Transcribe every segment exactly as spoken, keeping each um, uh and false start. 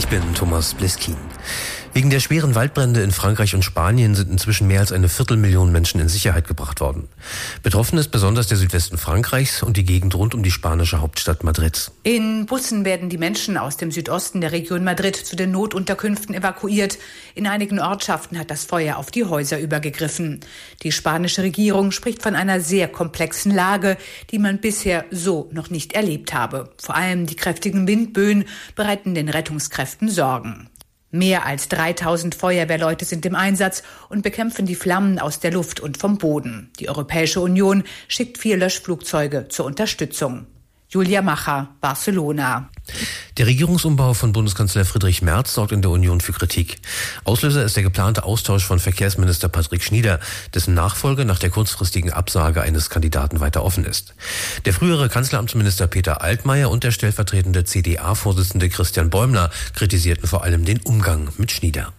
bin Thomas Bliskin. Wegen der schweren Waldbrände in Frankreich und Spanien sind inzwischen mehr als eine Viertelmillion Menschen in Sicherheit gebracht worden. Betroffen ist besonders der Südwesten Frankreichs und die Gegend rund um die spanische Hauptstadt Madrid. In Bussen werden die Menschen aus dem Südosten der Region Madrid zu den Notunterkünften evakuiert. In einigen Ortschaften hat das Feuer auf die Häuser übergegriffen. Die spanische Regierung spricht von einer sehr komplexen Lage, die man bisher so noch nicht erlebt habe. Vor allem die kräftigen Windböen bereiten den Rettungskräften Sorgen. Mehr als dreitausend Feuerwehrleute sind im Einsatz und bekämpfen die Flammen aus der Luft und vom Boden. Die Europäische Union schickt vier Löschflugzeuge zur Unterstützung. Julia Macher, Barcelona. Der Regierungsumbau von Bundeskanzler Friedrich Merz sorgt in der Union für Kritik. Auslöser ist der geplante Austausch von Verkehrsminister Patrick Schnieder, dessen Nachfolge nach der kurzfristigen Absage eines Kandidaten weiter offen ist. Der frühere Kanzleramtsminister Peter Altmaier und der stellvertretende C D A-Vorsitzende Christian Bäumler kritisierten vor allem den Umgang mit Schnieder.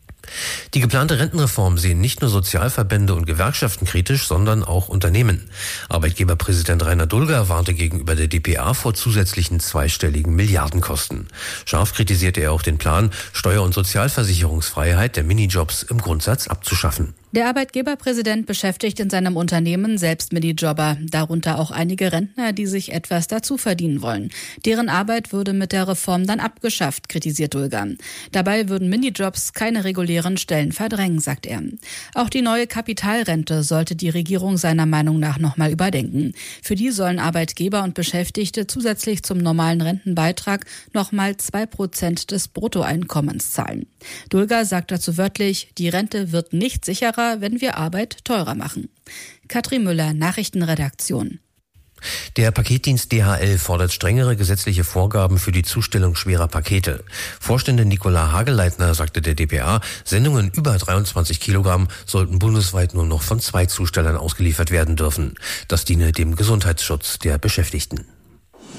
Die geplante Rentenreform sehen nicht nur Sozialverbände und Gewerkschaften kritisch, sondern auch Unternehmen. Arbeitgeberpräsident Rainer Dulger warnte gegenüber der D P A vor zusätzlichen zweistelligen Milliardenkosten. Scharf kritisierte er auch den Plan, Steuer- und Sozialversicherungsfreiheit der Minijobs im Grundsatz abzuschaffen. Der Arbeitgeberpräsident beschäftigt in seinem Unternehmen selbst Minijobber, darunter auch einige Rentner, die sich etwas dazu verdienen wollen. Deren Arbeit würde mit der Reform dann abgeschafft, kritisiert Dulger. Dabei würden Minijobs keine regulären Stellen verdrängen, sagt er. Auch die neue Kapitalrente sollte die Regierung seiner Meinung nach nochmal überdenken. Für die sollen Arbeitgeber und Beschäftigte zusätzlich zum normalen Rentenbeitrag nochmal zwei Prozent des Bruttoeinkommens zahlen. Dulger sagt dazu wörtlich, die Rente wird nicht sicherer, wenn wir Arbeit teurer machen. Katrin Müller, Nachrichtenredaktion. Der Paketdienst D H L fordert strengere gesetzliche Vorgaben für die Zustellung schwerer Pakete. Vorständin Nicola Hageleitner sagte der D P A, Sendungen über dreiundzwanzig Kilogramm sollten bundesweit nur noch von zwei Zustellern ausgeliefert werden dürfen. Das diene dem Gesundheitsschutz der Beschäftigten.